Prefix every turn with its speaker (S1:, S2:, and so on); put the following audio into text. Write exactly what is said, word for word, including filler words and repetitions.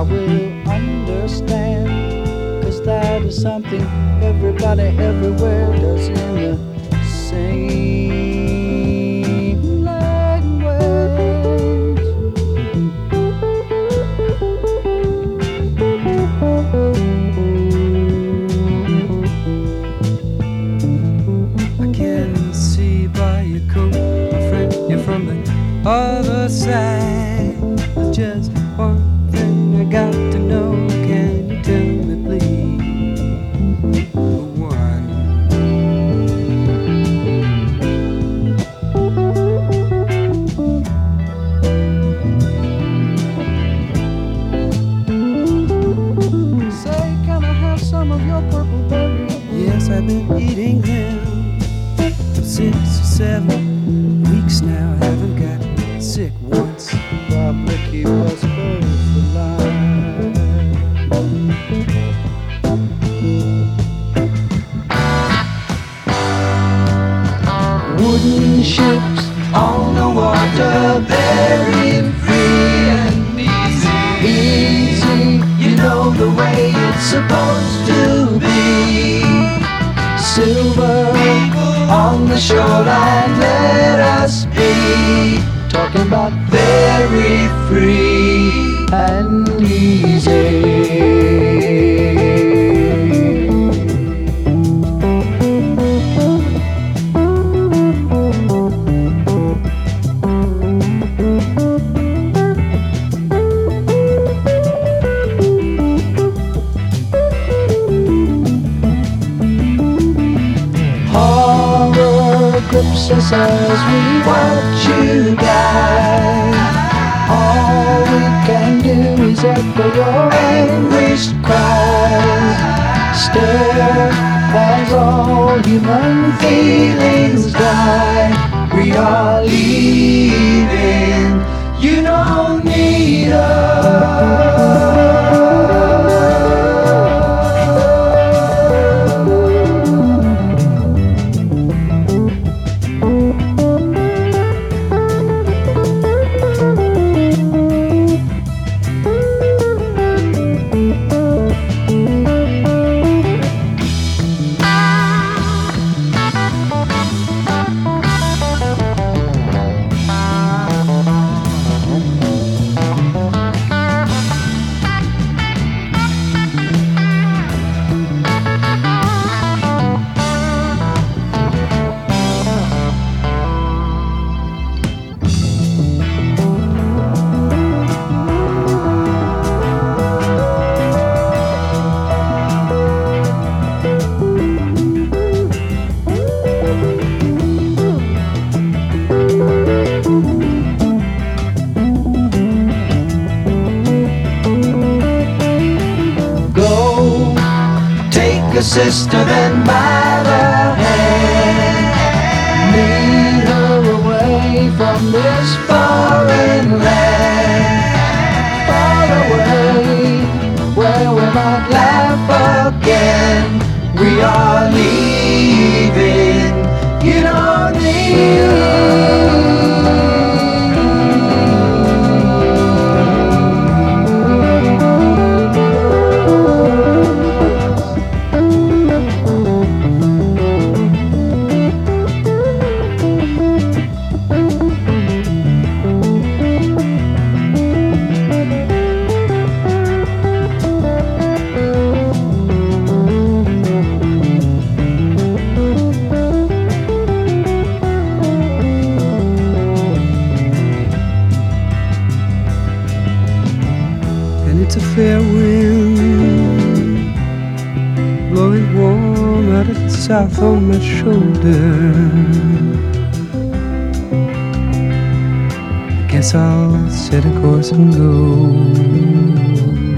S1: I will understand, 'cause that is something everybody everywhere does in the same language.
S2: I can see by your coat, my friend, you're from the other side. There's just one thing I got to know. Can you tell me, please? One.
S1: Say, can I have some of your purple berry?
S2: Yes, I've been eating them for six or seven weeks now. Haven't got sick once.
S1: Probably keep us both alive. Wooden ships on the water, very free and easy. Easy, you know the way it's supposed to be. Silver on the shoreline, let us be. Talking about very free and easy. Horror grips us as we watch you die. All we can do is echo your anguished cries. Stare as all human feelings die. We are leaving, you don't need us. Your sister then by the hand, lead her away from this foreign land, far away where we might laugh again. We are leaving, you don't need
S2: It's a fair wind blowing warm out of the south on my shoulder. I guess I'll set a course and go.